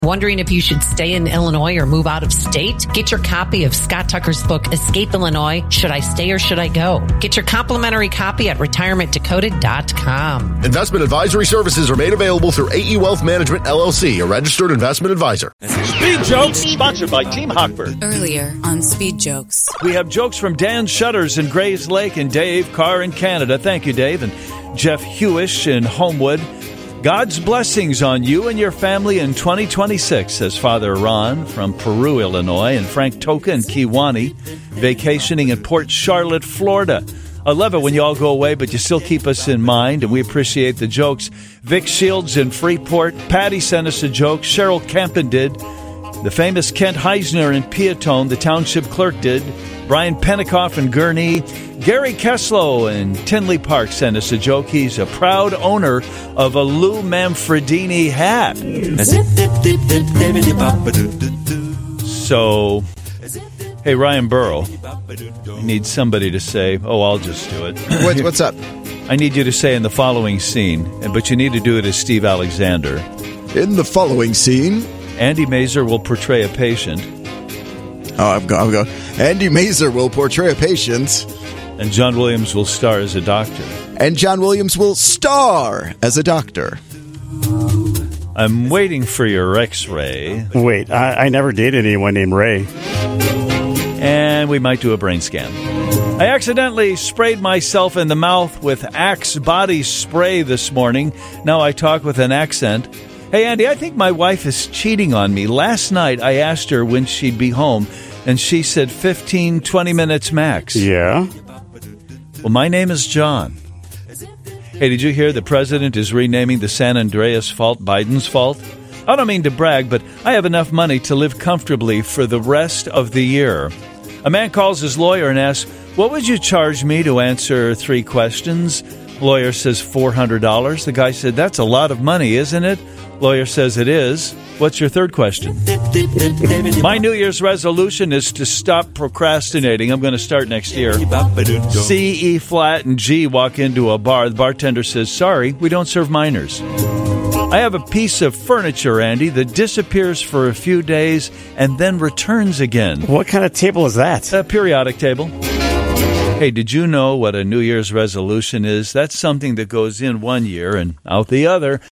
Wondering if you should stay in Illinois or move out of state? Get your copy of Scott Tucker's book, Escape Illinois, Should I Stay or Should I Go? Get your complimentary copy at retirementdecoded.com. Investment advisory services are made available through AE Wealth Management, LLC, a registered investment advisor. Speed Jokes, sponsored by Team Hochberg. Earlier on Speed Jokes. We have jokes from Dan Shutters in Grays Lake and Dave Carr in Canada. Thank you, Dave. And Jeff Hewish in Homewood. God's blessings on you and your family in 2026, says Father Ron from Peru, Illinois, and Frank Toka in Kewanee, vacationing in Port Charlotte, Florida. I love it when you all go away, but you still keep us in mind, and we appreciate the jokes. Vic Shields in Freeport. Patty sent us a joke. Cheryl Campen did. The famous Kent Heisner in Peatone, the township clerk, did. Brian Pennicoff in Gurnee. Gary Keslow in Tinley Park sent us a joke. He's a proud owner of a Lou Manfredini hat. So, hey, Ryan Burrow, I need somebody to say, I'll just do it. What's up? I need you to say in the following scene, but you need to do it as Steve Alexander. In the following scene, Andy Mazer will portray a patient. I'll go. Andy Mazer will portray a patient. And John Williams will star as a doctor. And John Williams will star as a doctor. I'm waiting for your x-ray. Wait, I never dated anyone named Ray. And we might do a brain scan. I accidentally sprayed myself in the mouth with Axe body spray this morning. Now I talk with an accent. Hey, Andy, I think my wife is cheating on me. Last night I asked her when she'd be home, and she said 15, 20 minutes max. Yeah? Well, my name is John. Hey, did you hear the president is renaming the San Andreas Fault Biden's fault? I don't mean to brag, but I have enough money to live comfortably for the rest of the year. A man calls his lawyer and asks, what would you charge me to answer 3 questions? Lawyer says $400. The guy said, that's a lot of money, isn't it? Lawyer says it is. What's your third question? My New Year's resolution is to stop procrastinating. I'm going to start next year. C, E flat, and G walk into a bar. The bartender says, sorry, we don't serve minors. I have a piece of furniture, Andy, that disappears for a few days and then returns again. What kind of table is that? A periodic table. Hey, did you know what a New Year's resolution is? That's something that goes in one year and out the other.